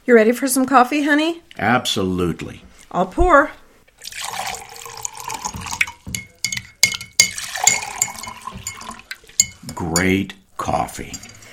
You ready for some coffee, honey? Absolutely. I'll pour. Great coffee.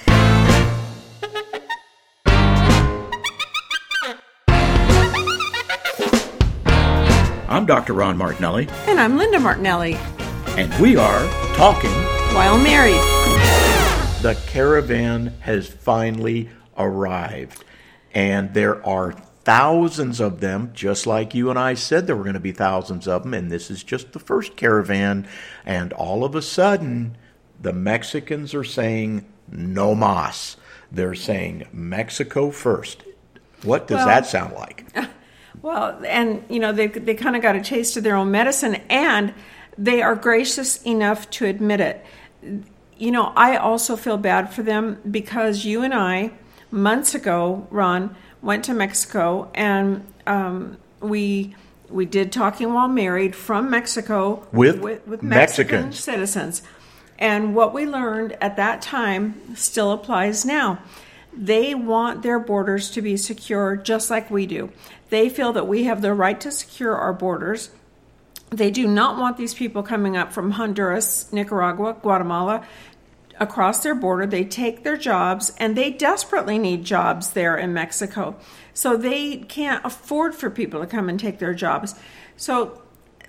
I'm Dr. Ron Martinelli. And I'm Linda Martinelli. And we are talking While Married. The caravan has finally arrived. And there are thousands of them, just like you and I said there were going to be thousands of them. And this is just the first caravan. And all of a sudden, the Mexicans are saying no mas. They're saying Mexico first. What does that sound like? Well, and, you know, they kind of got a taste of their own medicine, and they are gracious enough to admit it. You know, I also feel bad for them because you and I, months ago, Ron, went to Mexico, and we did Talking While Married from Mexico with Mexican citizens. And what we learned at that time still applies now. They want their borders to be secure just like we do. They feel that we have the right to secure our borders. They do not want these people coming up from Honduras, Nicaragua, Guatemala across their border. They take their jobs, and they desperately need jobs there in Mexico. So they can't afford for people to come and take their jobs. So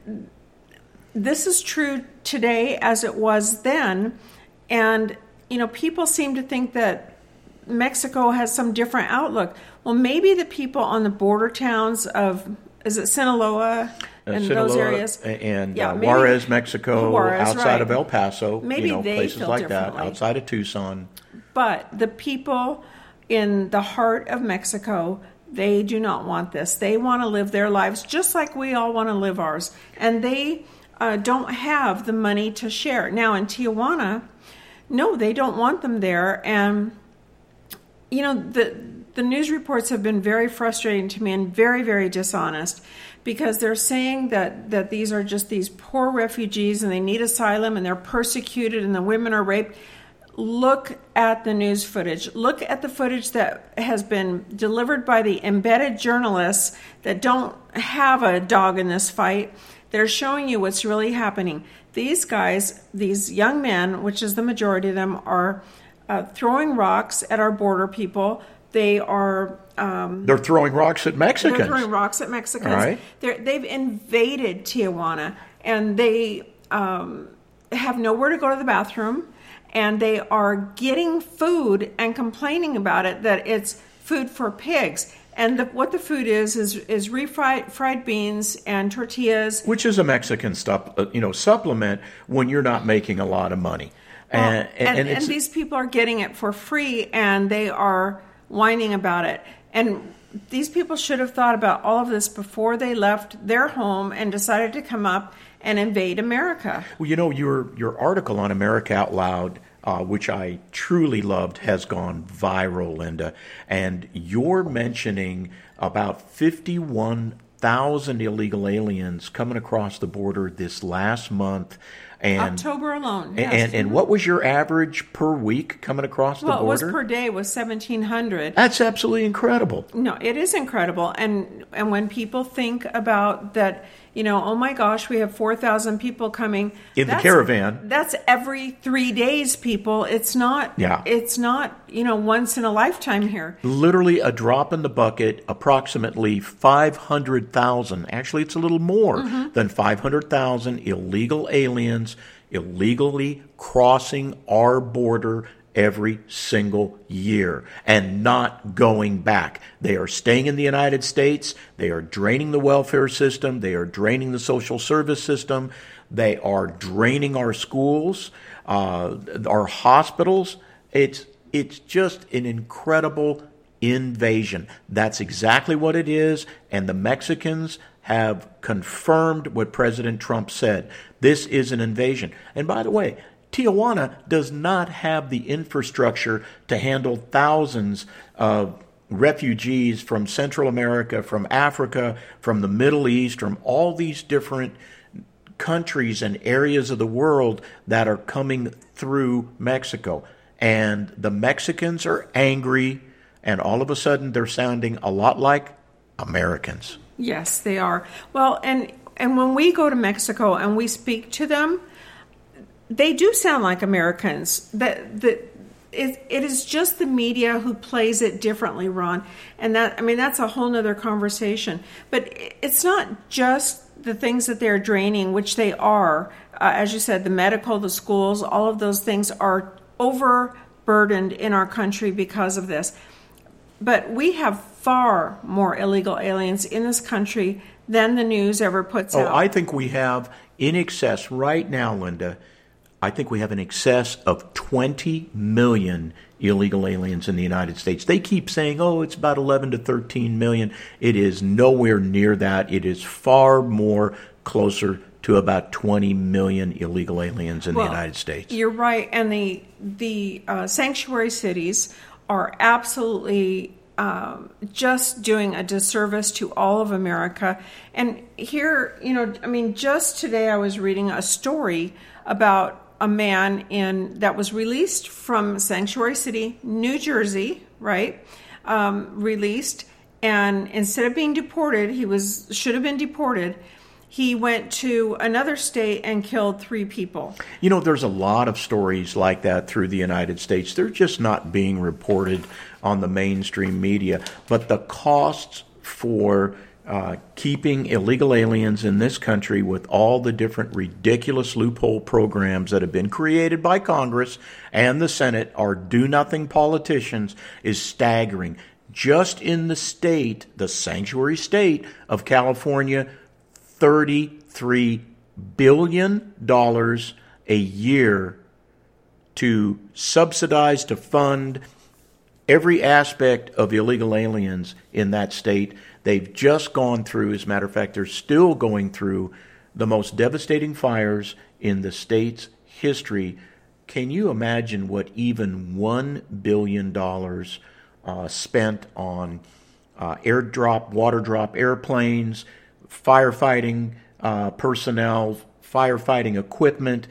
this is true today as it was then. And, you know, people seem to think that Mexico has some different outlook. Well, maybe the people on the border towns of, is it Sinaloa and those areas? And Juarez, Mexico, Juarez, outside right. of El Paso, maybe they places feel like that, differently. outside of Tucson. But the people in the heart of Mexico, they do not want this. They want to live their lives just like we all want to live ours. And they don't have the money to share. Now, in Tijuana, no, they don't want them there. And, you know, the news reports have been very frustrating to me and very, very dishonest, because they're saying that these are just these poor refugees and they need asylum and they're persecuted and the women are raped. Look at the news footage. Look at the footage that has been delivered by the embedded journalists that don't have a dog in this fight. They're showing you what's really happening. These guys, these young men, which is the majority of them, are throwing rocks at our border people. They are... they're throwing rocks at Mexicans. They're throwing rocks at Mexicans. All right. They've invaded Tijuana, and they have nowhere to go to the bathroom, and they are getting food and complaining about it, that it's food for pigs. And what the food is fried beans and tortillas. Which is a Mexican supplement when you're not making a lot of money. And these people are getting it for free, and they are whining about it. And these people should have thought about all of this before they left their home and decided to come up and invade America. Well, you know, your article on America Out Loud, which I truly loved, has gone viral, Linda. And you're mentioning about 51,000 illegal aliens coming across the border this last month. And October alone, yes. And what was your average per week coming across the border? Well, it was per day was 1,700. That's absolutely incredible. No, it is incredible. And when people think about that, you know, oh my gosh, we have 4,000 people coming in the caravan. That's every 3 days, people. It's not. Yeah. It's not, you know, once in a lifetime here. Literally a drop in the bucket. Approximately 500,000. Actually, it's a little more than 500,000 illegal aliens illegally crossing our border every single year and not going back. They are staying in the United States. They are draining the welfare system. They are draining the social service system. They are draining our schools, our hospitals. It's just an incredible invasion. That's exactly what it is. And the Mexicans have confirmed what President Trump said. This is an invasion. And by the way, Tijuana does not have the infrastructure to handle thousands of refugees from Central America, from Africa, from the Middle East, from all these different countries and areas of the world that are coming through Mexico. And the Mexicans are angry. and all of a sudden they're sounding a lot like Americans. Yes, they are. Well, and when we go to Mexico and we speak to them, they do sound like Americans. It is just the media who plays it differently, Ron. And that's a whole nother conversation. But it's not just the things that they're draining, which they are. As you said, the medical, the schools, all of those things are overburdened in our country because of this. But we have far more illegal aliens in this country than the news ever puts out. I think we have in excess right now, Linda, I think we have in excess of 20 million illegal aliens in the United States. They keep saying, it's about 11 to 13 million. It is nowhere near that. It is far more closer to about 20 million illegal aliens in the United States. You're right. And the sanctuary cities are absolutely just doing a disservice to all of America. And here, just today I was reading a story about a man that was released from Sanctuary City, New Jersey, right? Released, and instead of being deported, should have been deported. He went to another state and killed 3 people. There's a lot of stories like that through the United States. They're just not being reported on the mainstream media. But the costs for keeping illegal aliens in this country with all the different ridiculous loophole programs that have been created by Congress and the Senate, our do-nothing politicians, is staggering. Just in the sanctuary state of California, $33 billion a year to subsidize, to fund every aspect of illegal aliens in that state. They've just gone through, as a matter of fact, they're still going through the most devastating fires in the state's history. Can you imagine what even $1 billion spent on airdrop, water drop airplanes, firefighting personnel, firefighting equipment,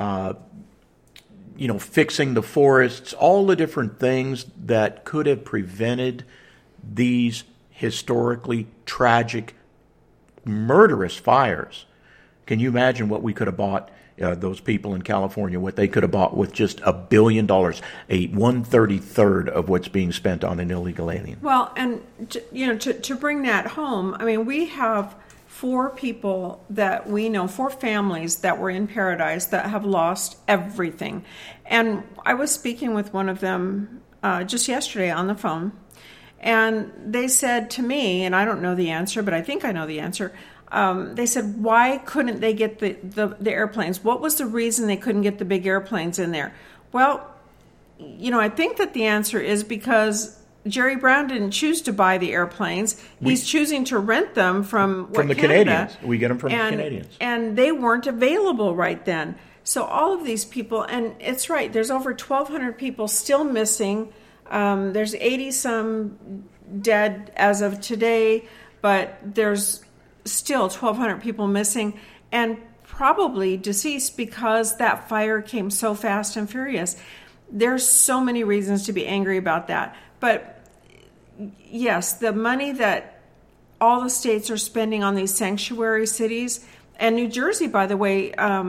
fixing the forests, all the different things that could have prevented these historically tragic, murderous fires? Can you imagine what we could have bought those people in California, what they could have bought with just $1 billion, a 1/33 of what's being spent on an illegal alien? Well, and to bring that home, we have 4 people that we know, 4 families that were in Paradise that have lost everything. And I was speaking with one of them just yesterday on the phone, and they said to me, and I don't know the answer, but I think I know the answer. They said, why couldn't they get the airplanes? What was the reason they couldn't get the big airplanes in there? Well, I think that the answer is because Jerry Brown didn't choose to buy the airplanes. He's choosing to rent them from the Canada. Canadians. We get them from the Canadians. And they weren't available right then. So all of these people, and it's right, there's over 1,200 people still missing. There's 80-some dead as of today, but there's still 1,200 people missing and probably deceased because that fire came so fast and furious. There's so many reasons to be angry about that. But yes, the money that all the states are spending on these sanctuary cities, and New Jersey, by the way,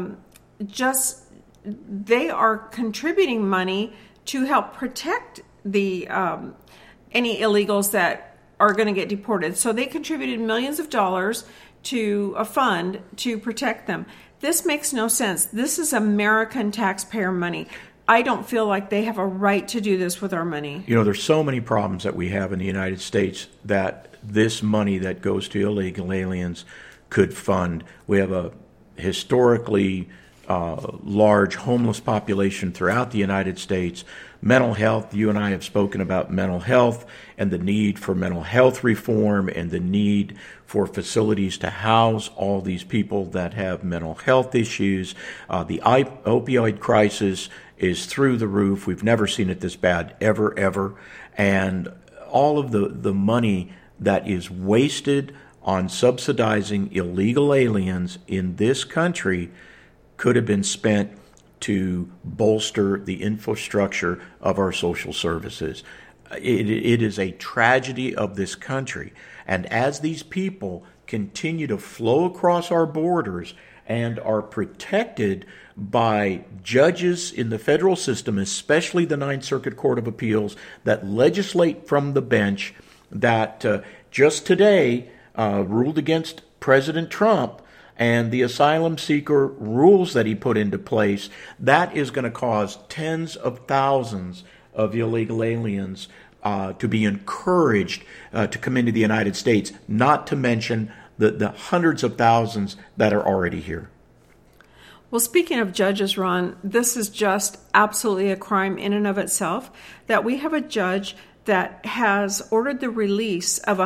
they are contributing money to help protect the any illegals that are going to get deported. So they contributed millions of dollars to a fund to protect them. This makes no sense. This is American taxpayer money. I don't feel like they have a right to do this with our money. There's so many problems that we have in the United States that this money that goes to illegal aliens could fund. We have a historically large homeless population throughout the United States. Mental health, you and I have spoken about mental health and the need for mental health reform and the need for facilities to house all these people that have mental health issues. The opioid crisis is through the roof. We've never seen it this bad, ever. And all of the money that is wasted on subsidizing illegal aliens in this country could have been spent to bolster the infrastructure of our social services. it is a tragedy of this country. And as these people continue to flow across our borders and are protected by judges in the federal system, especially the Ninth Circuit Court of Appeals, that legislate from the bench, that just today ruled against President Trump and the asylum seeker rules that he put into place, that is going to cause tens of thousands of illegal aliens to be encouraged to come into the United States, not to mention the hundreds of thousands that are already here. Well, speaking of judges, Ron, this is just absolutely a crime in and of itself, that we have a judge that has ordered the release of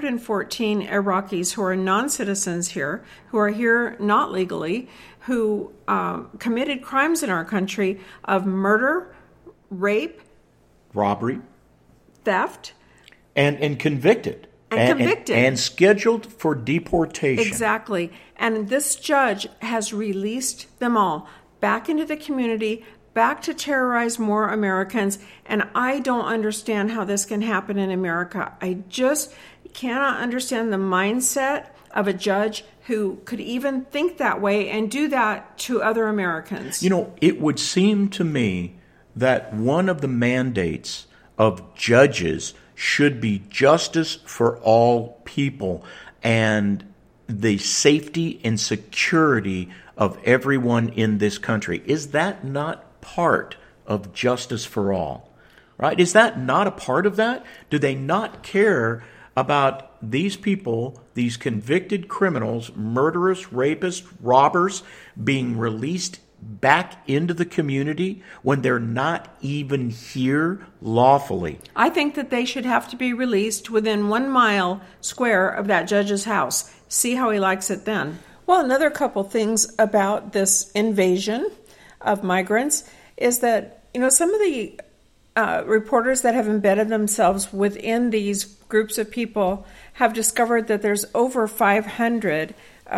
114 Iraqis who are non-citizens here, who are here not legally, who committed crimes in our country of murder, rape, robbery, theft, and convicted. And scheduled for deportation. Exactly. And this judge has released them all back into the community, back to terrorize more Americans. And I don't understand how this can happen in America. I just cannot understand the mindset of a judge who could even think that way and do that to other Americans. You know, it would seem to me that one of the mandates of judges should be justice for all people and the safety and security of everyone in this country. Is that not part of justice for all? Right? Is that not a part of that? Do they not care about these people, these convicted criminals, murderers, rapists, robbers, being released back into the community when they're not even here lawfully? I think that they should have to be released within 1 mile square of that judge's house. See how he likes it then. Well, another couple things about this invasion of migrants is that, some of the reporters that have embedded themselves within these groups of people have discovered that there's over 500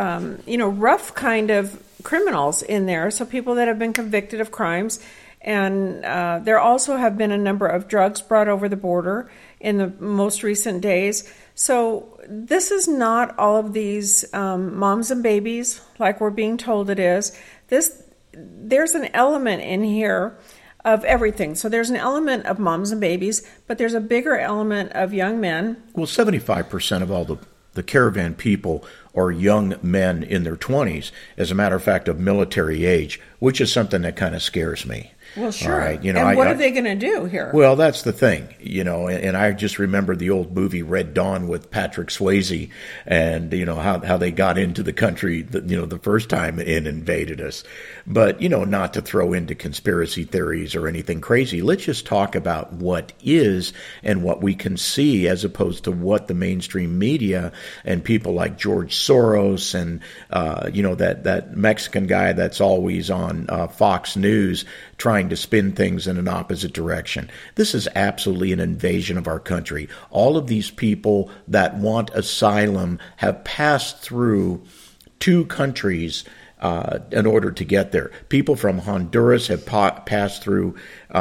rough kind of criminals in there, so people that have been convicted of crimes. And there also have been a number of drugs brought over the border in the most recent days. So this is not all of these moms and babies like we're being told it is. There's an element in here of everything. So there's an element of moms and babies, but there's a bigger element of young men. Well, 75% of all the caravan people are young men in their 20s, as a matter of fact, of military age, which is something that kind of scares me. Well, sure. Right? And what are they going to do here? Well, that's the thing, and I just remember the old movie Red Dawn with Patrick Swayze, and how they got into the country, the first time and invaded us. But not to throw into conspiracy theories or anything crazy. Let's just talk about what is and what we can see, as opposed to what the mainstream media and people like George Soros and that Mexican guy that's always on Fox News trying to spin things in an opposite direction. This is absolutely an invasion of our country. All of these people that want asylum have passed through 2 countries in order to get there. People from Honduras have passed through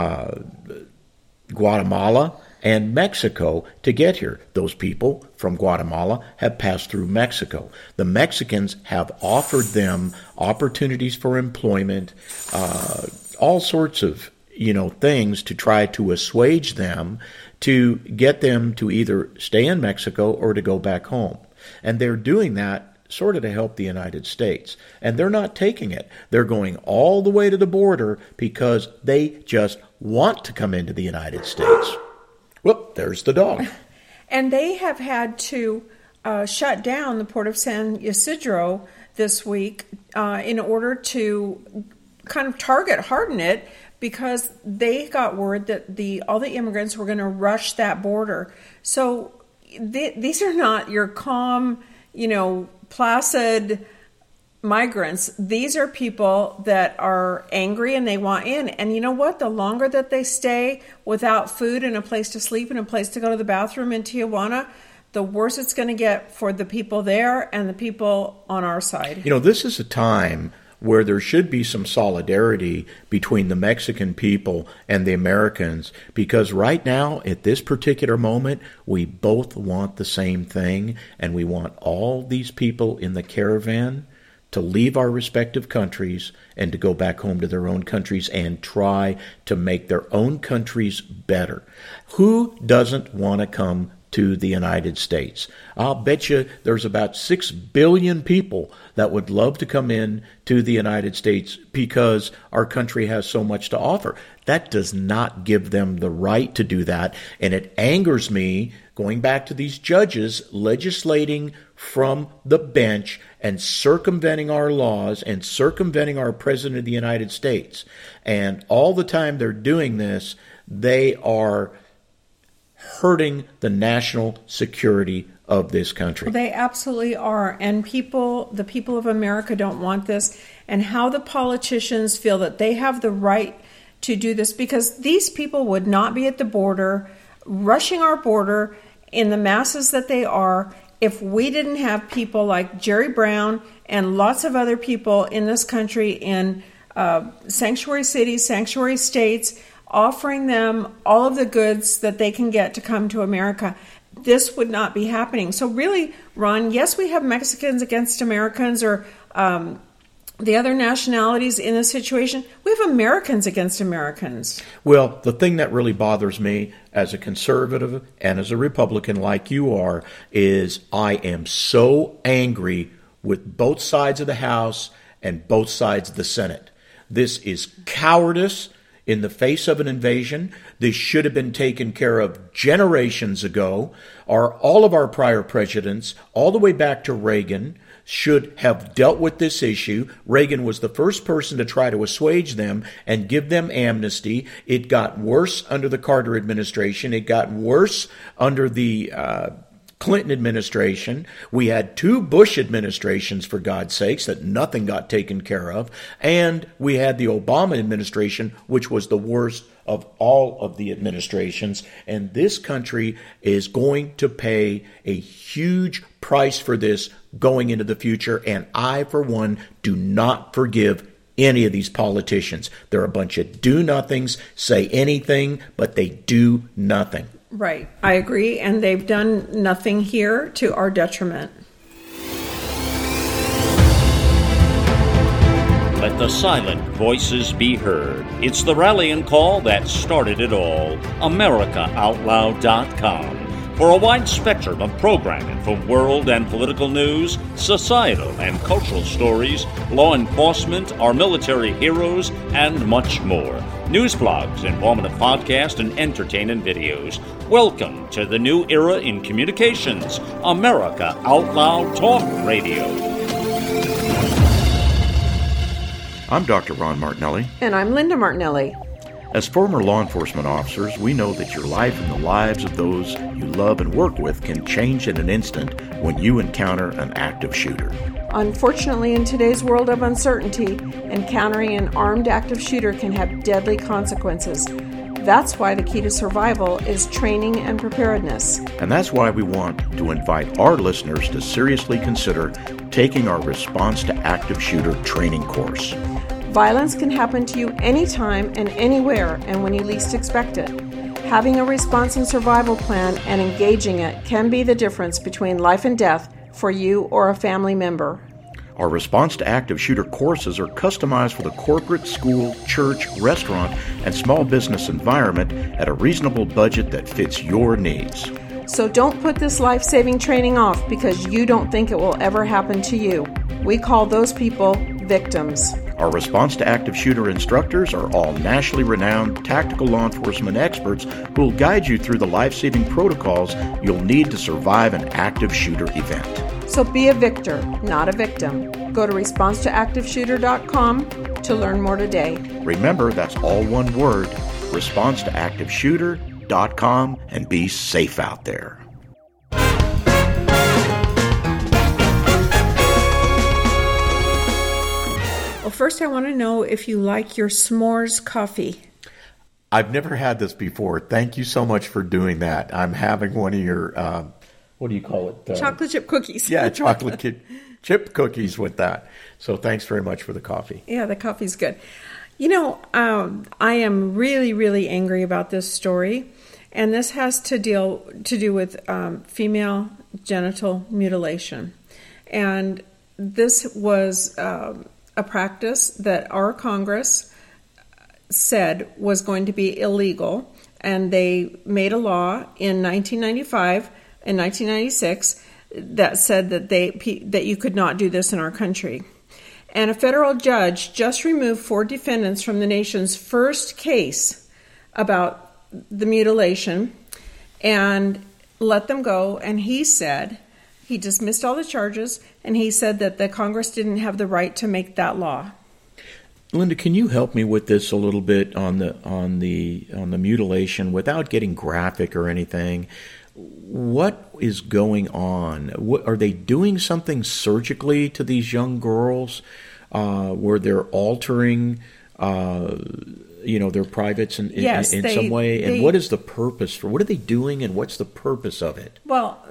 Guatemala and Mexico to get here. Those people from Guatemala have passed through Mexico. The Mexicans have offered them opportunities for employment, all sorts of things to try to assuage them, to get them to either stay in Mexico or to go back home. And they're doing that sort of to help the United States. And they're not taking it. They're going all the way to the border because they just want to come into the United States. Whoop, there's the dog. And they have had to shut down the port of San Ysidro this week in order to kind of harden it, because they got word that all the immigrants were going to rush that border. So these are not your calm, placid migrants. These are people that are angry and they want in. And you know what? The longer that they stay without food and a place to sleep and a place to go to the bathroom in Tijuana, the worse it's going to get for the people there and the people on our side. This is a time where there should be some solidarity between the Mexican people and the Americans, because right now, at this particular moment, we both want the same thing, and we want all these people in the caravan to leave our respective countries and to go back home to their own countries and try to make their own countries better. Who doesn't want to come to the United States? I'll bet you there's about 6 billion people that would love to come in to the United States because our country has so much to offer. That does not give them the right to do that, and it angers me, going back to these judges legislating from the bench and circumventing our laws and circumventing our President of the United States. And all the time they're doing this, they are hurting the national security of this country. They absolutely are. And the people of America don't want this. And how the politicians feel that they have the right to do this, because these people would not be at the border, rushing our border in the masses that they are, if we didn't have people like Jerry Brown and lots of other people in this country in sanctuary cities, sanctuary states, offering them all of the goods that they can get to come to America. This would not be happening. So really, Ron, yes, we have Mexicans against Americans or the other nationalities in this situation. We have Americans against Americans. Well, the thing that really bothers me as a conservative and as a Republican like you are is I am so angry with both sides of the House and both sides of the Senate. This is cowardice in the face of an invasion. This should have been taken care of generations ago. All of our prior presidents, all the way back to Reagan, should have dealt with this issue. Reagan was the first person to try to assuage them and give them amnesty. It got worse under the Carter administration. It got worse under the Clinton administration. We had 2 Bush administrations, for God's sakes, that nothing got taken care of. And we had the Obama administration, which was the worst of all of the administrations. And this country is going to pay a huge price for this going into the future. And I, for one, do not forgive any of these politicians. They're a bunch of do-nothings, say anything, but they do nothing. Right. I agree. And they've done nothing here to our detriment. Let the silent voices be heard. It's the rallying call that started it all. AmericaOutloud.com. For a wide spectrum of programming from world and political news, societal and cultural stories, law enforcement, our military heroes, and much more. News blogs, informative podcasts, and entertaining videos. Welcome to the new era in communications, America Out Loud Talk Radio. I'm Dr. Ron Martinelli. And I'm Linda Martinelli. As former law enforcement officers, we know that your life and the lives of those you love and work with can change in an instant when you encounter an active shooter. Unfortunately, in today's world of uncertainty, encountering an armed active shooter can have deadly consequences. That's why the key to survival is training and preparedness. And that's why we want to invite our listeners to seriously consider taking our Response to Active Shooter training course. Violence can happen to you anytime and anywhere and when you least expect it. Having a response and survival plan and engaging it can be the difference between life and death for you or a family member. Our Response to Active Shooter courses are customized for the corporate, school, church, restaurant, and small business environment at a reasonable budget that fits your needs. So don't put this life-saving training off because you don't think it will ever happen to you. We call those people victims. Our Response to Active Shooter instructors are all nationally renowned tactical law enforcement experts who will guide you through the life-saving protocols you'll need to survive an active shooter event. So be a victor, not a victim. Go to responsetoactiveshooter.com to learn more today. Remember, that's all one word, responsetoactiveshooter.com, and be safe out there. Well, first I want to know if you like your s'mores coffee. I've never had this before. Thank you so much for doing that. I'm having one of your what do you call it? Chocolate chip cookies. Yeah, chocolate chip cookies with that. So thanks very much for the coffee. Yeah, the coffee's good. I am really, really angry about this story, and this has to do with female genital mutilation. And this was a practice that our Congress said was going to be illegal, and they made a law in 1995 and 1996 that said that you could not do this in our country. And a federal judge just removed 4 defendants from the nation's first case about the mutilation and let them go. And he dismissed all the charges, and he said that the Congress didn't have the right to make that law. Linda, can you help me with this a little bit on the mutilation without getting graphic or anything? What is going on? Are they doing something surgically to these young girls, where they're altering, their privates in some way? And what is the purpose for? What are they doing, and what's the purpose of it? Well,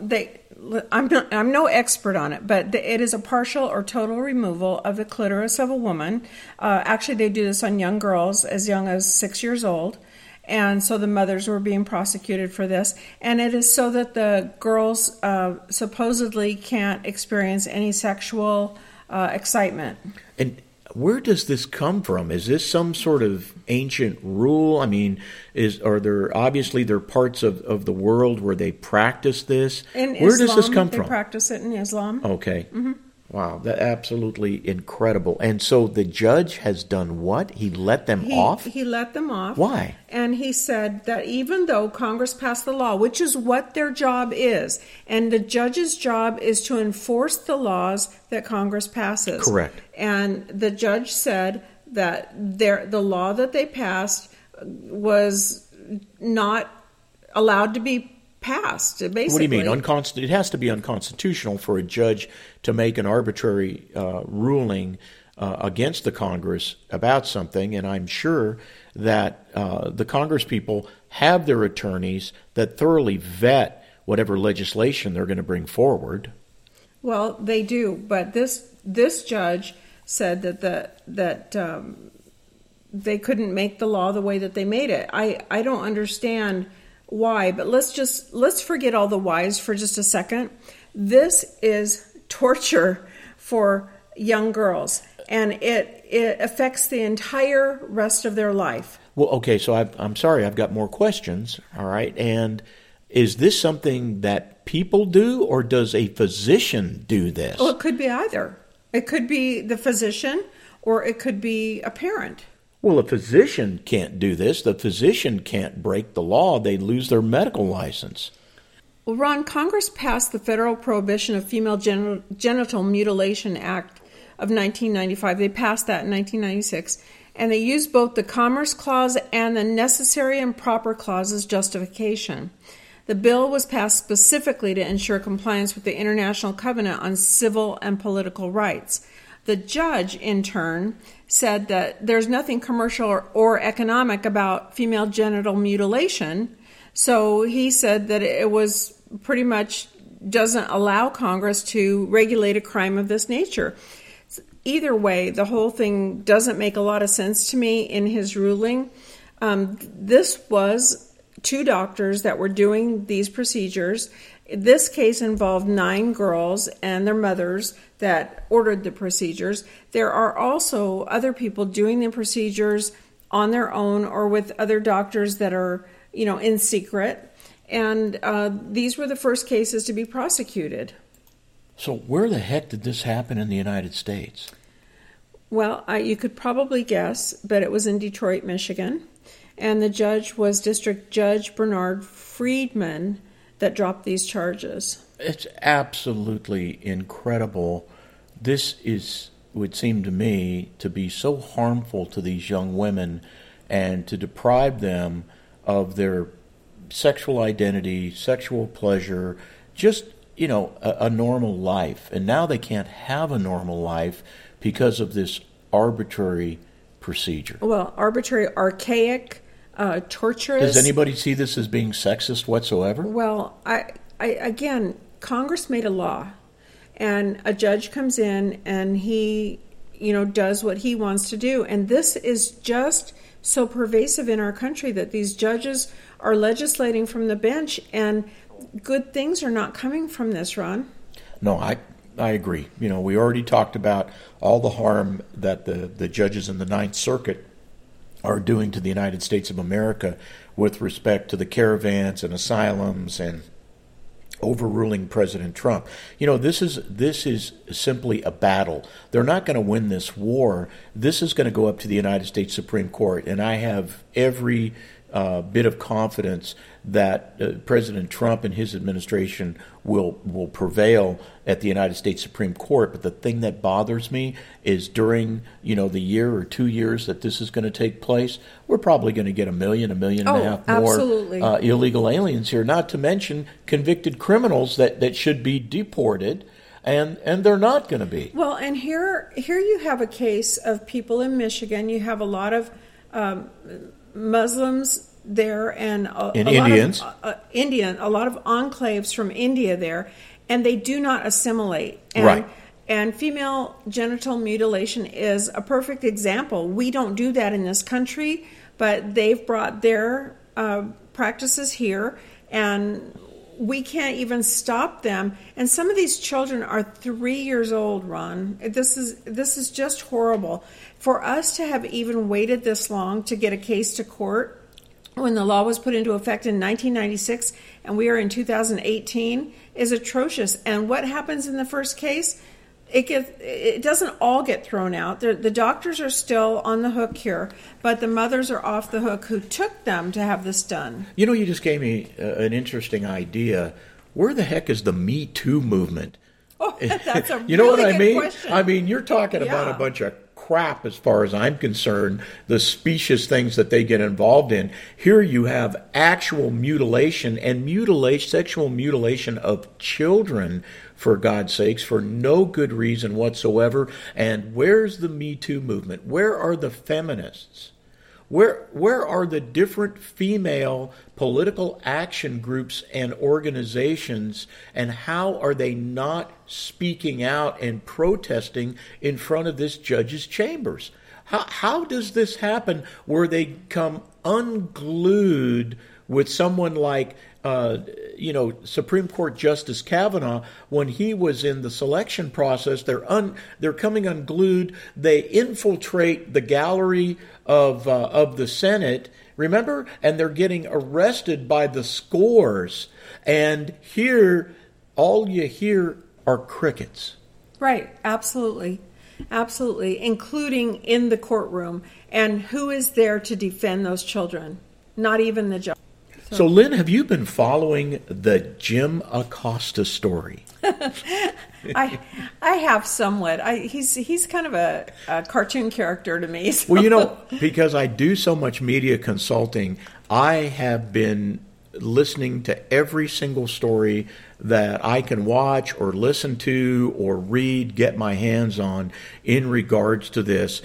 I'm no expert on it, but it is a partial or total removal of the clitoris of a woman. Actually, they do this on young girls as young as 6 years old. And so the mothers were being prosecuted for this. And it is so that the girls supposedly can't experience any sexual excitement. And where does this come from? Is this some sort of ancient rule? I mean, are there parts of the world where they practice this? Where does this come from? They practice it in Islam. Okay. Mm-hmm. Wow, that's absolutely incredible. And so the judge has done what? He let them off? He let them off. Why? And he said that even though Congress passed the law, which is what their job is, and the judge's job is to enforce the laws that Congress passes. Correct. And the judge said that the law that they passed was not allowed to be passed, basically. What do you mean? It has to be unconstitutional for a judge to make an arbitrary ruling against the Congress about something, and I'm sure that the Congress people have their attorneys that thoroughly vet whatever legislation they're going to bring forward. Well, they do, but this judge said that they couldn't make the law the way that they made it. I don't understand why, but let's forget all the whys for just a second. This is torture for young girls, and it affects the entire rest of their life. Well, okay, so I'm sorry, I've got more questions, all right? And is this something that people do, or does a physician do this? Well, it could be either. It could be the physician, or it could be a parent. Well, a physician can't do this. The physician can't break the law. They lose their medical license. Well, Ron, Congress passed the Federal Prohibition of Female Genital Mutilation Act of 1995. They passed that in 1996. And they used both the Commerce Clause and the Necessary and Proper Clause as justification. The bill was passed specifically to ensure compliance with the International Covenant on Civil and Political Rights. The judge, in turn, said that there's nothing commercial or economic about female genital mutilation. So he said that it was pretty much doesn't allow Congress to regulate a crime of this nature. Either way, the whole thing doesn't make a lot of sense to me in his ruling. This was 2 doctors that were doing these procedures. This case involved 9 girls and their mothers that ordered the procedures. There are also other people doing the procedures on their own or with other doctors that are, in secret. And these were the first cases to be prosecuted. So where the heck did this happen in the United States? Well, you could probably guess, but it was in Detroit, Michigan. And the judge was District Judge Bernard Friedman that dropped these charges. It's absolutely incredible. This would seem to me to be so harmful to these young women and to deprive them of their sexual identity, sexual pleasure, just, a normal life. And now they can't have a normal life because of this arbitrary procedure. Well, arbitrary, archaic, torturous. Does anybody see this as being sexist whatsoever? Well, I again, Congress made a law, and a judge comes in and he, does what he wants to do. And this is just so pervasive in our country that these judges are legislating from the bench, and good things are not coming from this, Ron. No, I agree. We already talked about all the harm that the judges in the Ninth Circuit are doing to the United States of America with respect to the caravans and asylums and overruling President Trump. This is simply a battle. They're not going to win this war. This is going to go up to the United States Supreme Court, and I have every bit of confidence that President Trump and his administration will prevail at the United States Supreme Court. But the thing that bothers me is during the year or 2 years that this is going to take place, we're probably going to get 1 million and a half more illegal aliens here. Not to mention convicted criminals that should be deported. And they're not going to be. Well, and here you have a case of people in Michigan. You have a lot of Muslims there and Indians. A lot of enclaves from India there, and they do not assimilate. Right. And female genital mutilation is a perfect example. We don't do that in this country, but they've brought their practices here, and we can't even stop them. And some of these children are 3 years old, Ron. This is just horrible. For us to have even waited this long to get a case to court when the law was put into effect in 1996 and we are in 2018 is atrocious. And what happens in the first case? It doesn't all get thrown out. The doctors are still on the hook here, but the mothers are off the hook who took them to have this done. You just gave me an interesting idea. Where the heck is the Me Too movement? Oh, that's a you know really what I good mean? question. I mean, you're talking about a bunch of crap as far as I'm concerned, the specious things that they get involved in. Here you have actual mutilation and sexual mutilation of children, for God's sakes, for no good reason whatsoever. And where's the Me Too movement? Where are the feminists? Where are the different female political action groups and organizations, and how are they not speaking out and protesting in front of this judge's chambers? How does this happen where they come unglued with someone like Supreme Court Justice Kavanaugh? When he was in the selection process, they're coming unglued. They infiltrate the gallery of the Senate, remember? And they're getting arrested by the scores. And here, all you hear are crickets. Right, absolutely. Absolutely, including in the courtroom. And who is there to defend those children? Not even the judge. So, Lynn, have you been following the Jim Acosta story? I have somewhat. He's kind of a cartoon character to me. So. Well, because I do so much media consulting, I have been listening to every single story that I can watch or listen to or read, get my hands on in regards to this.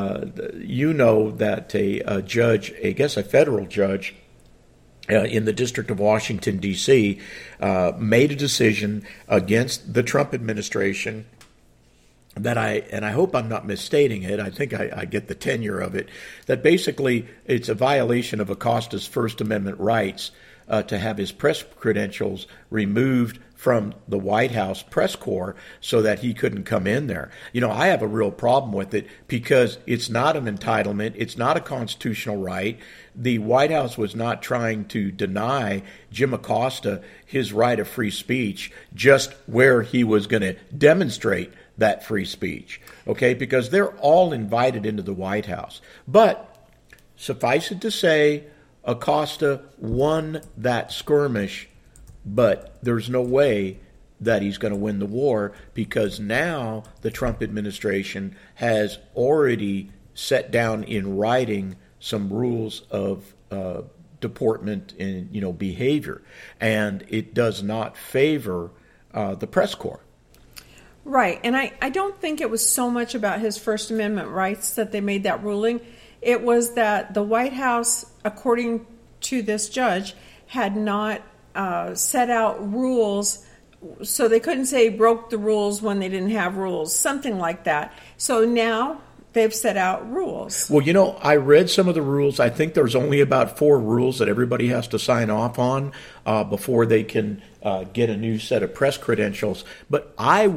That a judge, I guess a federal judge, in the District of Washington, D.C., made a decision against the Trump administration that I hope I'm not misstating it, I think I get the tenure of it, that basically it's a violation of Acosta's First Amendment rights to have his press credentials removed from the White House press corps so that he couldn't come in there. I have a real problem with it because it's not an entitlement. It's not a constitutional right. The White House was not trying to deny Jim Acosta his right of free speech, just where he was going to demonstrate that free speech, okay? Because they're all invited into the White House. But suffice it to say, Acosta won that skirmish, but there's no way that he's going to win the war because now the Trump administration has already set down in writing some rules of deportment and behavior, and it does not favor the press corps. Right, and I don't think it was so much about his First Amendment rights that they made that ruling. It was that the White House, according to this judge, had not set out rules so they couldn't say broke the rules when they didn't have rules, something like that. So now they've set out rules. Well, I read some of the rules. I think there's only about 4 rules that everybody has to sign off on before they can get a new set of press credentials. But I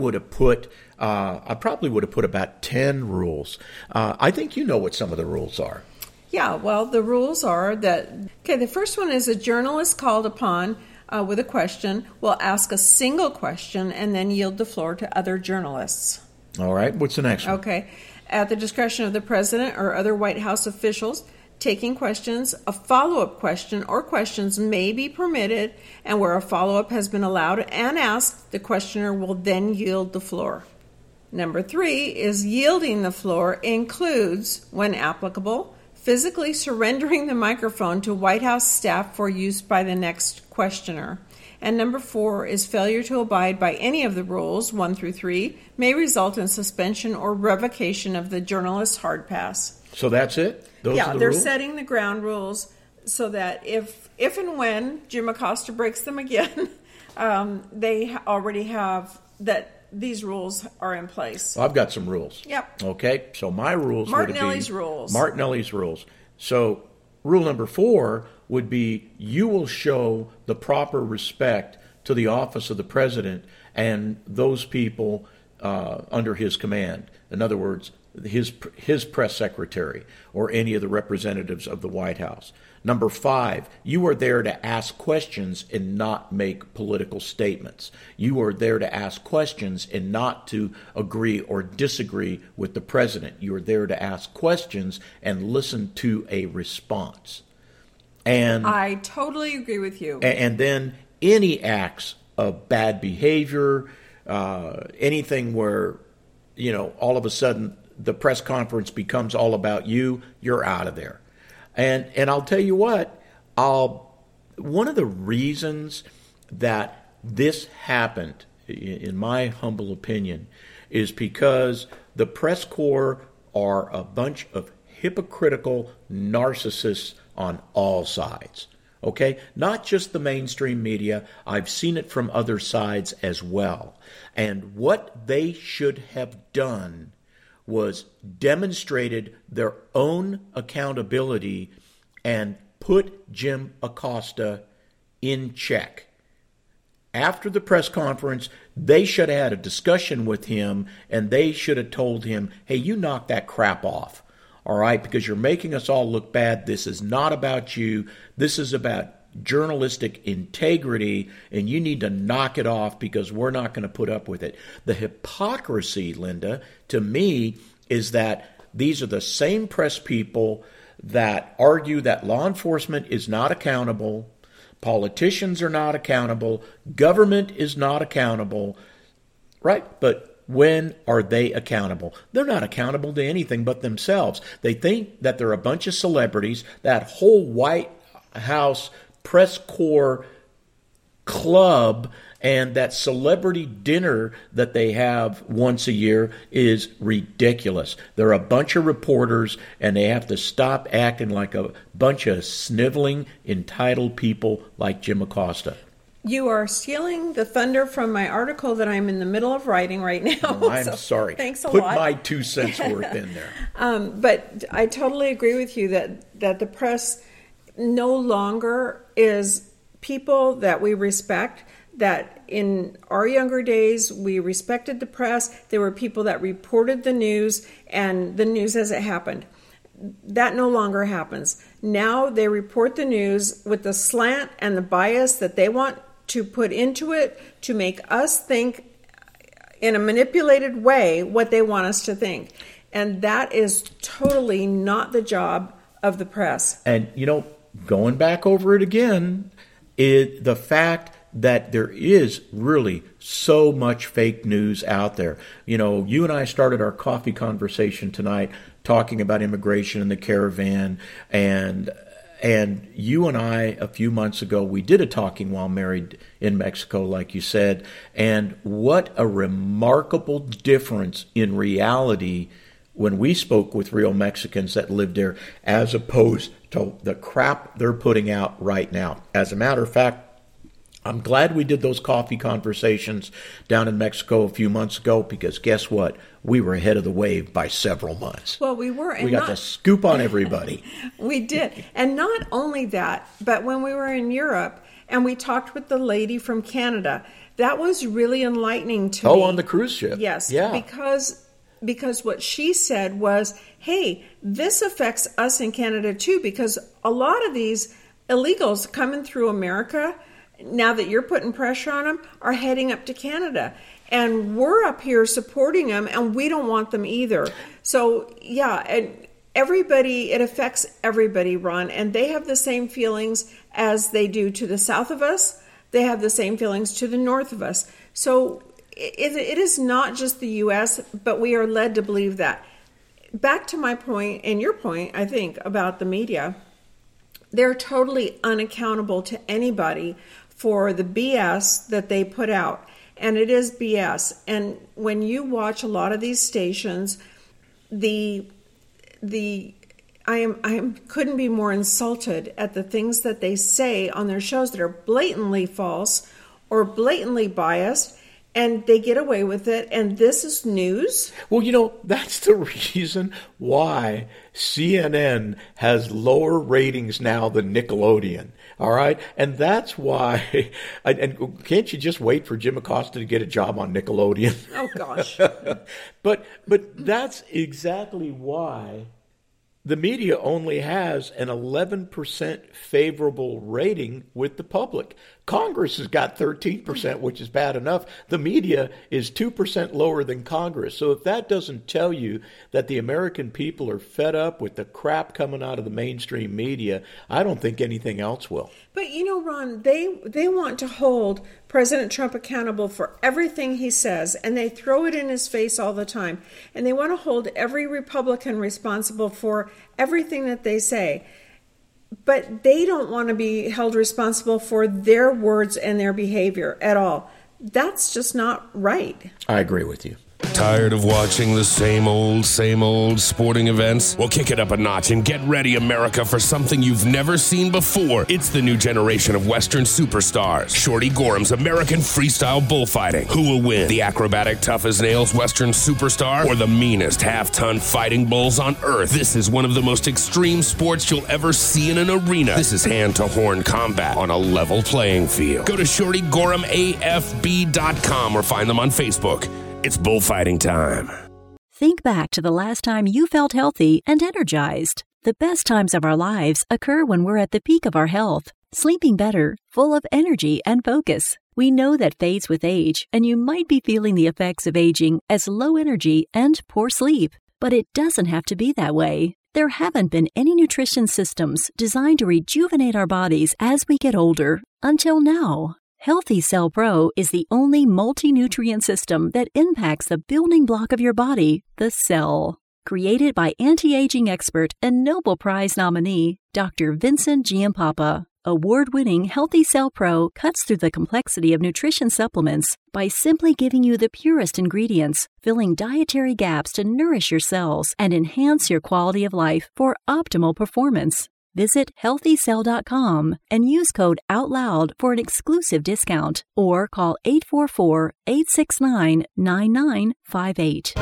probably would have put about 10 rules. I think you know what some of the rules are. Yeah, well, the rules are that, the first one is a journalist called upon with a question will ask a single question and then yield the floor to other journalists. All right, what's the next one? Okay. At the discretion of the president or other White House officials taking questions, a follow-up question or questions may be permitted, and where a follow-up has been allowed and asked, the questioner will then yield the floor. Number 3 is yielding the floor includes, when applicable, physically surrendering the microphone to White House staff for use by the next questioner. And number 4 is failure to abide by any of the rules, 1 through 3, may result in suspension or revocation of the journalist's hard pass. So that's it? Those are the they're rules? setting the ground rules so that if and when Jim Acosta breaks them again, they already have that these rules are in place. Well, I've got some rules. Yep. Okay, so my rules Martinelli's rules. Martinelli's rules. So rule number 4 would be you will show the proper respect to the office of the president and those people under his command. In other words, his press secretary or any of the representatives of the White House. Number 5, you are there to ask questions and not make political statements. You are there to ask questions and not to agree or disagree with the president. You are there to ask questions and listen to a response. And I totally agree with you. And then any acts of bad behavior, anything where, all of a sudden the press conference becomes all about you, you're out of there. And I'll tell you what, one of the reasons that this happened, in my humble opinion, is because the press corps are a bunch of hypocritical narcissists on all sides. Okay? Not just the mainstream media. I've seen it from other sides as well. And what they should have done was demonstrated their own accountability and put Jim Acosta in check. After the press conference, they should have had a discussion with him, and they should have told him, hey, you knock that crap off, all right, because you're making us all look bad. This is not about you. This is about journalistic integrity, and you need to knock it off because we're not going to put up with it. The hypocrisy, Linda, to me, is that these are the same press people that argue that law enforcement is not accountable, politicians are not accountable, government is not accountable, right? But when are they accountable? They're not accountable to anything but themselves. They think that they're a bunch of celebrities. That whole White House press corps club and that celebrity dinner that they have once a year is ridiculous. They're a bunch of reporters, and they have to stop acting like a bunch of sniveling, entitled people like Jim Acosta. You are stealing the thunder from my article that I'm in the middle of writing right now. Oh, I'm sorry. Thanks a Put lot. my 2 cents worth in there. But I totally agree with you that the press no longer is people that we respect. That in our younger days, we respected the press. There were people that reported the news and the news as it happened. That no longer happens. Now they report the news with the slant and the bias that they want to put into it to make us think in a manipulated way what they want us to think. And that is totally not the job of the press. And, going back over it again, the fact that there is really so much fake news out there. You and I started our coffee conversation tonight talking about immigration and the caravan, and you and I, a few months ago, we did a Talking While Married in Mexico, like you said, and what a remarkable difference in reality when we spoke with real Mexicans that lived there as opposed to the crap they're putting out right now. As a matter of fact, I'm glad we did those coffee conversations down in Mexico a few months ago, because guess what? We were ahead of the wave by several months. Well, we were. And we got the scoop on everybody. We did. And not only that, but when we were in Europe and we talked with the lady from Canada, that was really enlightening to me. Oh, on the cruise ship. Yes. Yeah. Because what she said was, hey, this affects us in Canada too, because a lot of these illegals coming through America, now that you're putting pressure on them, are heading up to Canada. And we're up here supporting them, and we don't want them either. So, yeah, and everybody, it affects everybody, Ron. And they have the same feelings as they do to the south of us. They have the same feelings to the north of us. So it is not just the U.S., but we are led to believe that. Back to my point, and your point, I think, about the media, they're totally unaccountable to anybody for the BS that they put out. And it is BS. And when you watch a lot of these stations, I couldn't be more insulted at the things that they say on their shows that are blatantly false or blatantly biased, and they get away with it. And this is news. Well, that's the reason why CNN has lower ratings now than Nickelodeon. All right. And that's why. And can't you just wait for Jim Acosta to get a job on Nickelodeon? Oh, gosh. But that's exactly why the media only has an 11% favorable rating with the public. Congress has got 13%, which is bad enough. The media is 2% lower than Congress. So if that doesn't tell you that the American people are fed up with the crap coming out of the mainstream media, I don't think anything else will. But Ron, they want to hold President Trump accountable for everything he says, and they throw it in his face all the time. And they want to hold every Republican responsible for everything that they say. But they don't want to be held responsible for their words and their behavior at all. That's just not right. I agree with you. Tired of watching the same old sporting events? Well, kick it up a notch and get ready, America, for something you've never seen before. It's the new generation of Western superstars. Shorty Gorham's American Freestyle Bullfighting. Who will win? The acrobatic tough as nails Western superstar or the meanest half-ton fighting bulls on earth? This is one of the most extreme sports you'll ever see in an arena. This is hand-to-horn combat on a level playing field. Go to ShortyGorhamAFB.com or find them on Facebook. It's bullfighting time. Think back to the last time you felt healthy and energized. The best times of our lives occur when we're at the peak of our health, sleeping better, full of energy and focus. We know that fades with age, and you might be feeling the effects of aging as low energy and poor sleep. But it doesn't have to be that way. There haven't been any nutrition systems designed to rejuvenate our bodies as we get older until now. Healthy Cell Pro is the only multi-nutrient system that impacts the building block of your body, the cell. Created by anti-aging expert and Nobel Prize nominee, Dr. Vincent Giampapa, award-winning Healthy Cell Pro cuts through the complexity of nutrition supplements by simply giving you the purest ingredients, filling dietary gaps to nourish your cells and enhance your quality of life for optimal performance. Visit HealthyCell.com and use code OUTLOUD for an exclusive discount, or call 844-869-9958.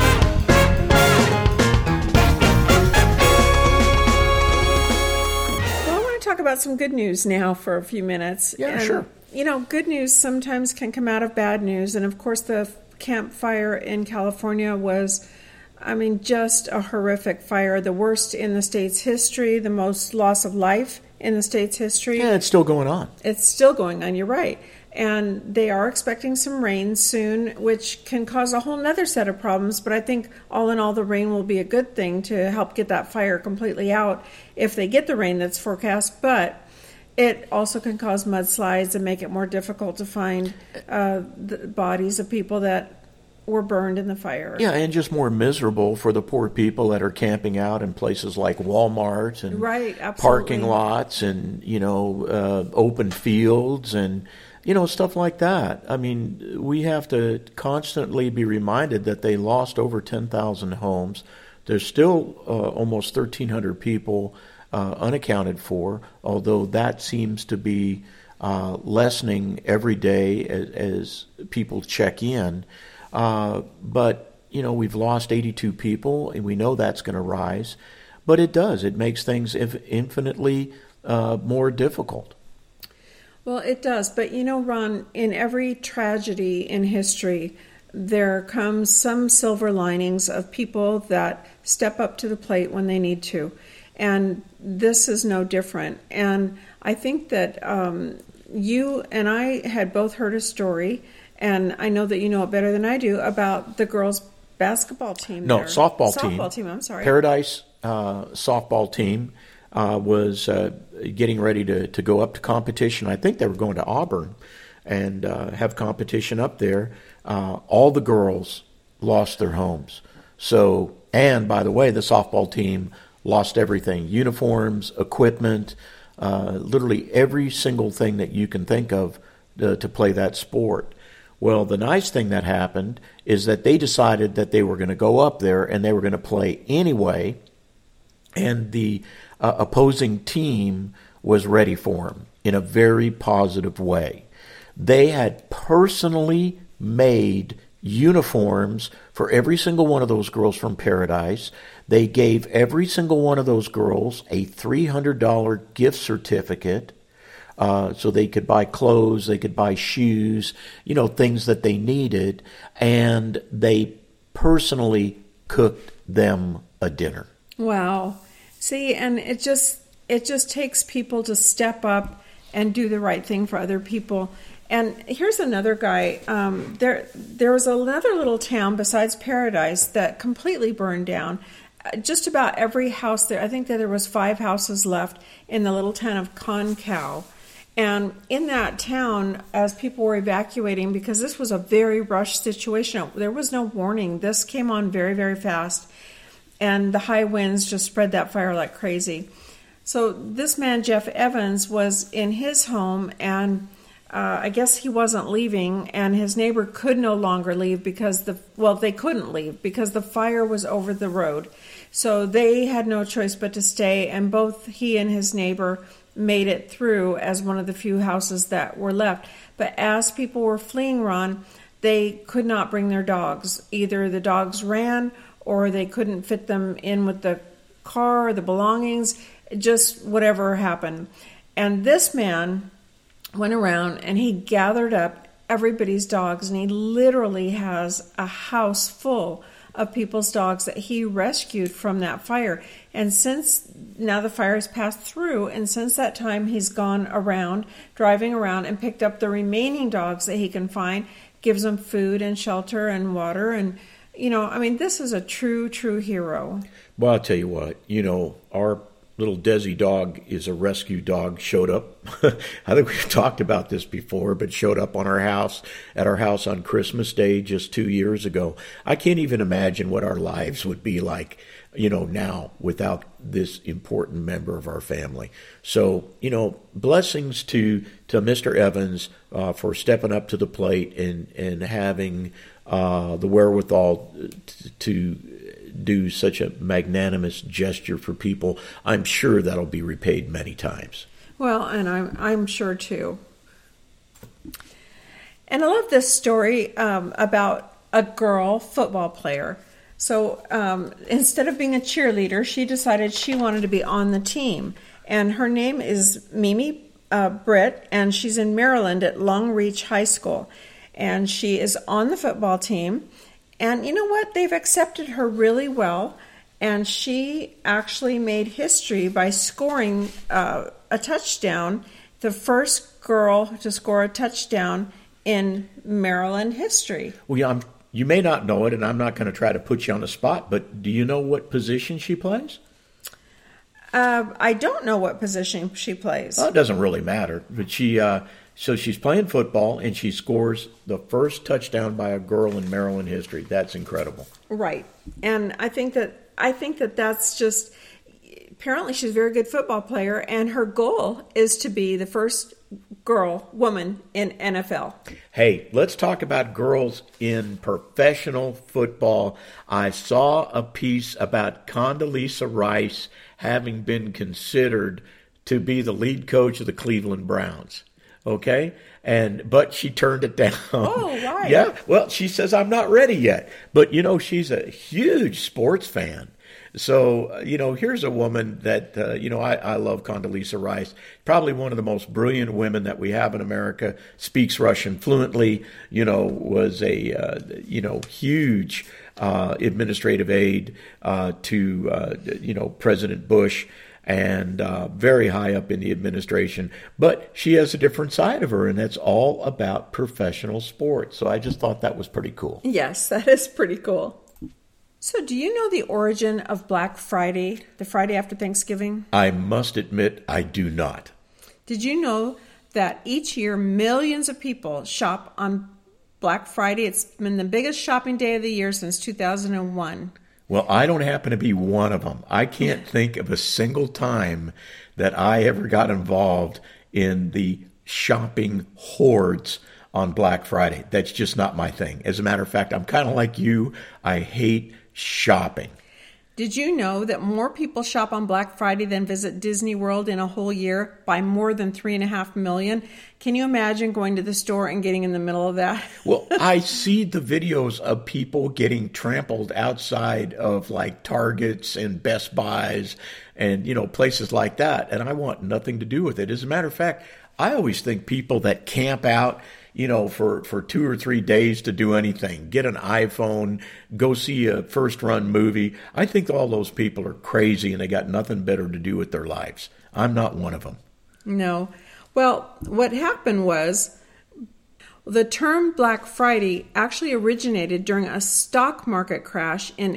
Well, I want to talk about some good news now for a few minutes. Yeah, sure. Good news sometimes can come out of bad news, and of course the Camp Fire in California was just a horrific fire, the worst in the state's history, the most loss of life in the state's history. Yeah, it's still going on. It's still going on, you're right. And they are expecting some rain soon, which can cause a whole nother set of problems. But I think all in all, the rain will be a good thing to help get that fire completely out if they get the rain that's forecast. But it also can cause mudslides and make it more difficult to find the bodies of people that were burned in the fire. Yeah, and just more miserable for the poor people that are camping out in places like Walmart and parking lots and, open fields and, stuff like that. We have to constantly be reminded that they lost over 10,000 homes. There's still almost 1,300 people unaccounted for, although that seems to be lessening every day as people check in. But, we've lost 82 people, and we know that's going to rise. But it does. It makes things infinitely more difficult. Well, it does. But, Ron, in every tragedy in history, there comes some silver linings of people that step up to the plate when they need to. And this is no different. And I think that you and I had both heard a story, and I know that you know it better than I do, about the girls' basketball team. Softball team. Softball team, I'm sorry. Paradise softball team was getting ready to go up to competition. I think they were going to Auburn and have competition up there. All the girls lost their homes. So, and by the way, the softball team lost everything: uniforms, equipment, literally every single thing that you can think of to play that sport. Well, the nice thing that happened is that they decided that they were going to go up there and they were going to play anyway, and the opposing team was ready for them in a very positive way. They had personally made uniforms for every single one of those girls from Paradise. They gave every single one of those girls a $300 gift certificate so they could buy clothes, they could buy shoes, things that they needed, and they personally cooked them a dinner. Wow. See, and it just takes people to step up and do the right thing for other people. And here's another guy. There was another little town besides Paradise that completely burned down. Just about every house there, I think that there was 5 houses left in the little town of Concow. And in that town, as people were evacuating, because this was a very rushed situation, there was no warning. This came on very, very fast. And the high winds just spread that fire like crazy. So this man, Jeff Evans, was in his home, and I guess he wasn't leaving, and his neighbor could no longer leave because they couldn't leave because the fire was over the road. So they had no choice but to stay, and both he and his neighbor made it through as one of the few houses that were left. But as people were fleeing, Ron, they could not bring their dogs. Either the dogs ran or they couldn't fit them in with the car or the belongings, just whatever happened. And this man went around and he gathered up everybody's dogs, and he literally has a house full of people's dogs that he rescued from that fire. And since now the fire has passed through, and since that time he's gone around, driving around, and picked up the remaining dogs that he can find, gives them food and shelter and water. And, this is a true, true hero. Well, I'll tell you what, our little Desi dog is a rescue dog, showed up. I think we've talked about this before, but showed up at our house on Christmas Day just 2 years ago. I can't even imagine what our lives would be like, now without this important member of our family. So, blessings to Mr. Evans for stepping up to the plate and having the wherewithal to do such a magnanimous gesture for people. I'm sure that'll be repaid many times. Well, and I'm sure too. And I love this story about a girl football player. So instead of being a cheerleader, she decided she wanted to be on the team. And her name is Mimi Britt, and she's in Maryland at Long Reach High School. And she is on the football team. And you know what? They've accepted her really well. And she actually made history by scoring a touchdown, the first girl to score a touchdown in Maryland history. Well, you may not know it, and I'm not going to try to put you on the spot, but do you know what position she plays? I don't know what position she plays. Well, it doesn't really matter. But so she's playing football, and she scores the first touchdown by a girl in Maryland history. That's incredible. Right. And I think that that's just, apparently she's a very good football player, and her goal is to be the first woman in NFL. Hey, let's talk about girls in professional football. I saw a piece about Condoleezza Rice having been considered to be the lead coach of the Cleveland Browns. Okay? But she turned it down. Oh, why? Yeah. Well, she says, I'm not ready yet. But, she's a huge sports fan. So, here's a woman that, I love Condoleezza Rice, probably one of the most brilliant women that we have in America, speaks Russian fluently, was a, huge administrative aide to, President Bush, and very high up in the administration. But she has a different side of her, and that's all about professional sports. So I just thought that was pretty cool. Yes, that is pretty cool. So do you know the origin of Black Friday, the Friday after Thanksgiving? I must admit I do not. Did you know that each year millions of people shop on Black Friday? It's been the biggest shopping day of the year since 2001. Well, I don't happen to be one of them. I can't think of a single time that I ever got involved in the shopping hordes on Black Friday. That's just not my thing. As a matter of fact, I'm kind of like you. I hate shopping. Did you know that more people shop on Black Friday than visit Disney World in a whole year, by more than 3.5 million? Can you imagine going to the store and getting in the middle of that? Well, I see the videos of people getting trampled outside of like Targets and Best Buys and, places like that. And I want nothing to do with it. As a matter of fact, I always think people that camp out, for 2 or 3 days to do anything, get an iPhone, go see a first-run movie. I think all those people are crazy and they got nothing better to do with their lives. I'm not one of them. No. Well, what happened was the term Black Friday actually originated during a stock market crash in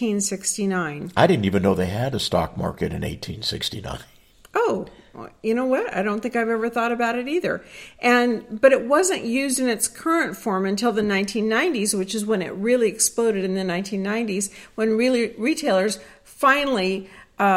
1869. I didn't even know they had a stock market in 1869. Oh, you know what? I don't think I've ever thought about it either. But it wasn't used in its current form until the 1990s, which is when it really exploded in the 1990s, when really retailers finally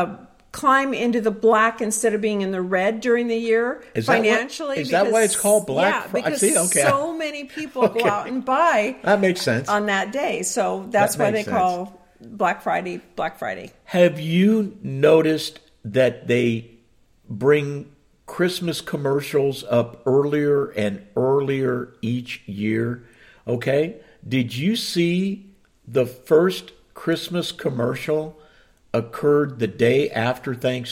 climb into the black instead of being in the red during the year financially. Is that why it's called Black Friday? Yeah, because so many people go out and buy. That makes sense. On that day. So that's why they call Black Friday Black Friday. Have you noticed that they bring Christmas commercials up earlier and earlier each year? Okay? Did you see the first Christmas commercial occurred the day after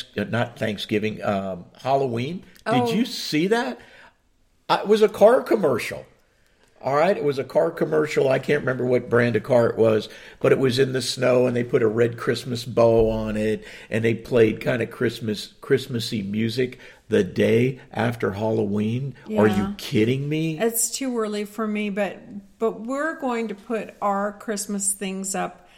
Halloween? Did you see that? It was a car commercial. All right, it was a car commercial. I can't remember what brand of car it was, but it was in the snow, and they put a red Christmas bow on it, and they played kind of Christmassy music the day after Halloween. Yeah. Are you kidding me? It's too early for me, but we're going to put our Christmas things up,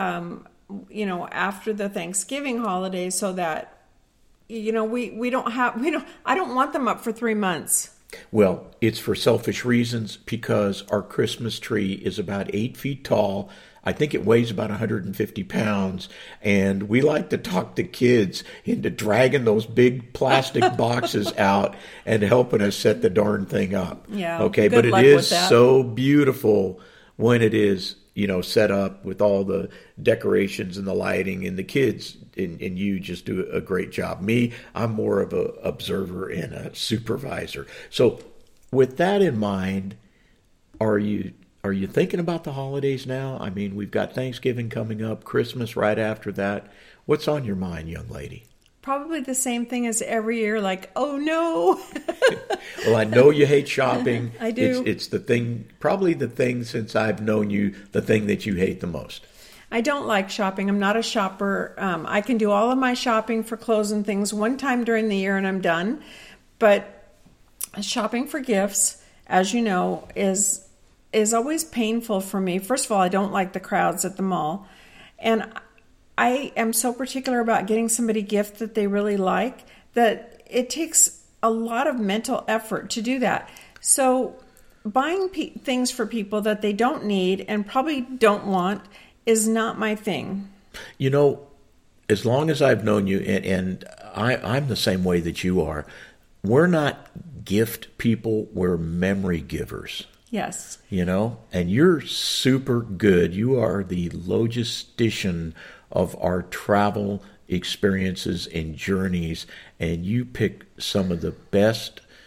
after the Thanksgiving holiday, so that I don't want them up for 3 months. Well, it's for selfish reasons, because our Christmas tree is about 8 feet tall. I think it weighs about 150 pounds. And we like to talk the kids into dragging those big plastic boxes out and helping us set the darn thing up. Yeah. Okay. But it is so beautiful when it is, set up with all the decorations and the lighting, and the kids and you just do a great job. Me, I'm more of a observer and a supervisor. So with that in mind, are you thinking about the holidays now? I mean, we've got Thanksgiving coming up, Christmas right after that. What's on your mind, young lady? Probably the same thing as every year, like, oh no. Well, I know you hate shopping. I do. It's the thing, probably the thing since I've known you, the thing that you hate the most. I don't like shopping. I'm not a shopper. I can do all of my shopping for clothes and things one time during the year and I'm done. But shopping for gifts, as you know, is always painful for me. First of all, I don't like the crowds at the mall. And I am so particular about getting somebody a gift that they really like that it takes a lot of mental effort to do that. So buying things for people that they don't need and probably don't want is not my thing. As long as I've known you, and I'm the same way that you are, we're not gift people, we're memory givers. Yes. And you're super good. You are the logistician of our travel experiences and journeys, and you pick some of the best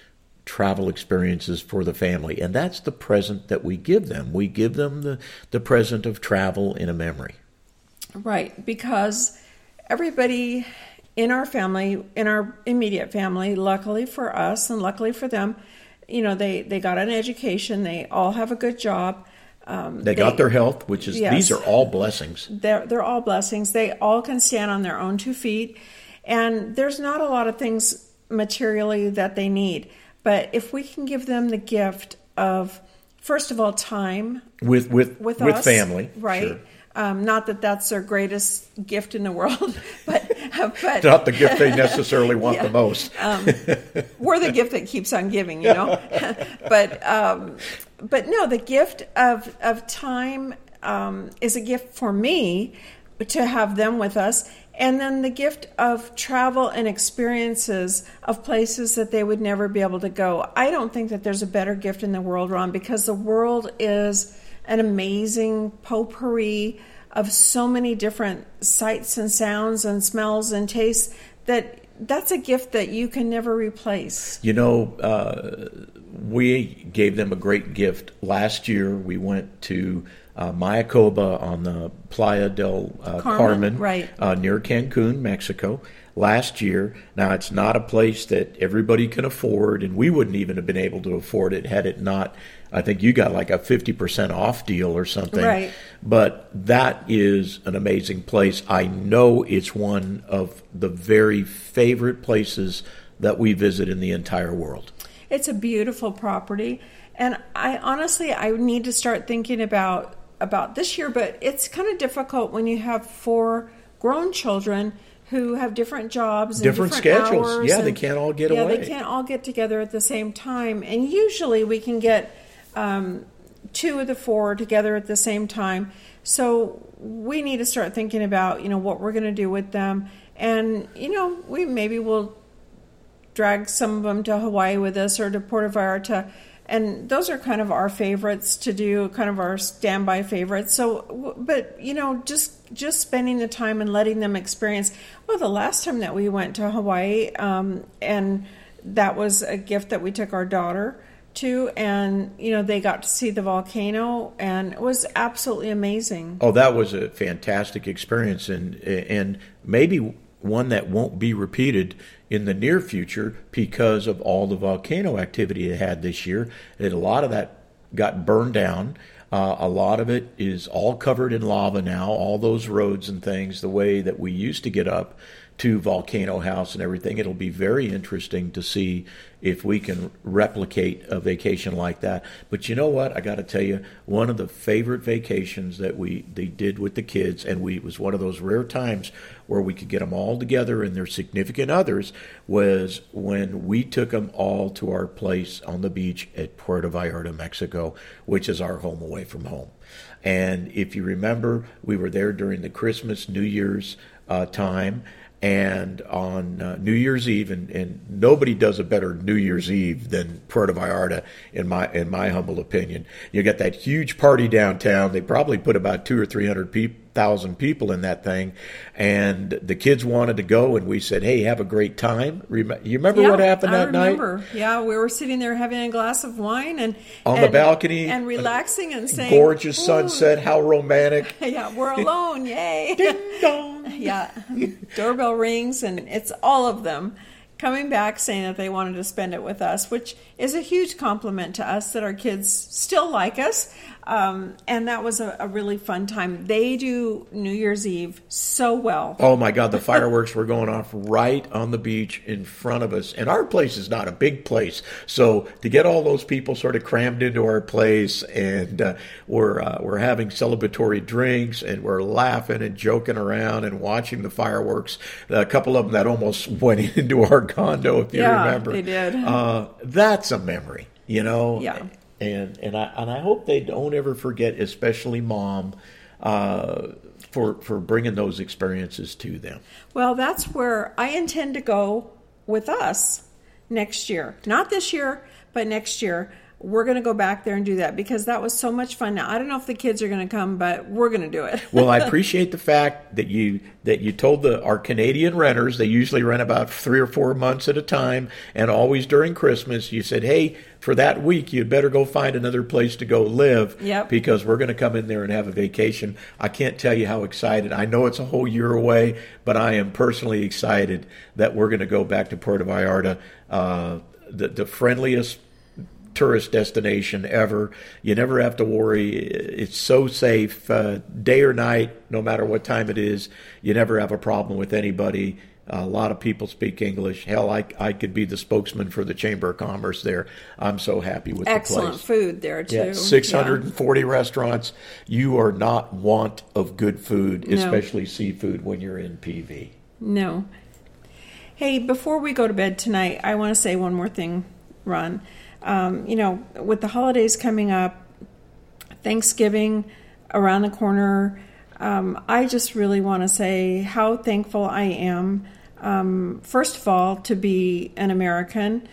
travel experiences for the family. And that's the present that we give them. We give them the present of travel in a memory. Right, because everybody in our family, in our immediate family, luckily for us and luckily for them, they got an education. They all have a good job. They got their health, which is, yes, these are all blessings. They're all blessings. They all can stand on their own 2 feet. And there's not a lot of things materially that they need. But if we can give them the gift of, first of all, time with us, family, right? Sure. Not that that's their greatest gift in the world, but not the gift they necessarily want the most. We're the gift that keeps on giving, but no, the gift of time is a gift for me to have them with us. And then the gift of travel and experiences of places that they would never be able to go. I don't think that there's a better gift in the world, Ron, because the world is an amazing potpourri of so many different sights and sounds and smells and tastes that's a gift that you can never replace. We gave them a great gift. Last year we went to Mayacoba on the Playa del Carmen, right, near Cancun, Mexico. Last year, now it's not a place that everybody can afford, and we wouldn't even have been able to afford it had it not. I think you got like a 50% off deal or something. Right. But that is an amazing place. I know it's one of the very favorite places that we visit in the entire world. It's a beautiful property. And I need to start thinking about this year, but it's kind of difficult when you have 4 grown children who have different jobs and different schedules. Hours, they can't all get away. Yeah, they can't all get together at the same time. And usually we can get 2 of the 4 together at the same time. So we need to start thinking about, what we're going to do with them. And, we'll drag some of them to Hawaii with us or to Puerto Vallarta. And those are kind of our favorites to do, kind of our standby favorites. So, but, just spending the time and letting them experience. Well, the last time that we went to Hawaii, and that was a gift that we took our daughter to, and, they got to see the volcano, and it was absolutely amazing. Oh, that was a fantastic experience, and maybe one that won't be repeated in the near future because of all the volcano activity it had this year. And a lot of that got burned down. A lot of it is all covered in lava now, all those roads and things, the way that we used to get up to Volcano House and everything. It'll be very interesting to see if we can replicate a vacation like that. But you know what? I got to tell you, one of the favorite vacations that they did with the kids, and it was one of those rare times where we could get them all together and their significant others, was when we took them all to our place on the beach at Puerto Vallarta, Mexico, which is our home away from home. And if you remember, we were there during the Christmas, New Year's time, and on New Year's Eve, and nobody does a better New Year's Eve than Puerto Vallarta, in my humble opinion. You got that huge party downtown. They probably put about 200,000 or 300,000 people in that thing, and the kids wanted to go, and we said, "Hey, have a great time." You remember what happened that night? I remember. Yeah, we were sitting there having a glass of wine and on the balcony and relaxing and saying, "Gorgeous sunset, how romantic!" Yeah, we're alone, yay! Ding dong. Yeah, doorbell rings, and it's all of them coming back saying that they wanted to spend it with us, which is a huge compliment to us that our kids still like us. And that was a really fun time. They do New Year's Eve so well. Oh my God, the fireworks were going off right on the beach in front of us. And our place is not a big place. So to get all those people sort of crammed into our place, and we're having celebratory drinks, and we're laughing and joking around and watching the fireworks. A couple of them that almost went into our condo, if you remember. Yeah, they did. That's a memory, Yeah. And I hope they don't ever forget, especially Mom, for bringing those experiences to them. Well, that's where I intend to go with us next year. Not this year, but next year. we're going to go back there and do that because that was so much fun. Now, I don't know if the kids are going to come, but we're going to do it. Well, I appreciate the fact that you told our Canadian renters, they usually rent about 3 or 4 months at a time, and always during Christmas, you said, hey, for that week, you'd better go find another place to go live because we're going to come in there and have a vacation. I can't tell you how excited. I know it's a whole year away, but I am personally excited that we're going to go back to Puerto Vallarta, the friendliest tourist destination ever. You never have to worry. It's so safe, day or night, no matter what time it is. You never have a problem with anybody. A lot of people speak English. Hell, I could be the spokesman for the Chamber of Commerce there. I'm so happy with the place. Excellent food there, too. Yeah, 640 restaurants. You are not want of good food, especially seafood, when you're in PV. No. Hey, before we go to bed tonight, I want to say one more thing, Ron. With the holidays coming up, Thanksgiving around the corner, I just really want to say how thankful I am, first of all, to be an American,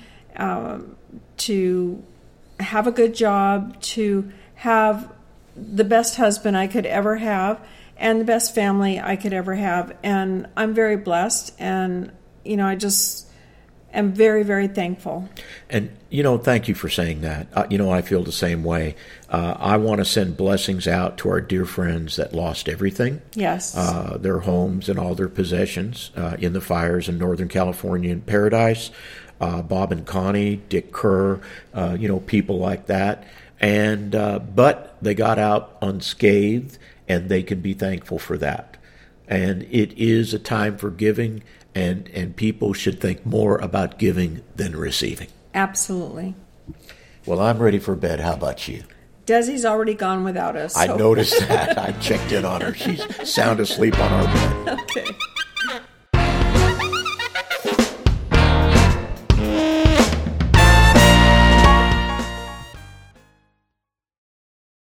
to have a good job, to have the best husband I could ever have, and the best family I could ever have. And I'm very blessed, and, I just am very, very thankful. And, thank you for saying that. I feel the same way. I want to send blessings out to our dear friends that lost everything. Yes. Their homes and all their possessions in the fires in Northern California and Paradise. Bob and Connie, Dick Kerr, people like that. And but they got out unscathed, and they can be thankful for that. And it is a time for giving. And people should think more about giving than receiving. Absolutely. Well, I'm ready for bed. How about you? Desi's already gone without us. I noticed that. I checked in on her. She's sound asleep on our bed. Okay.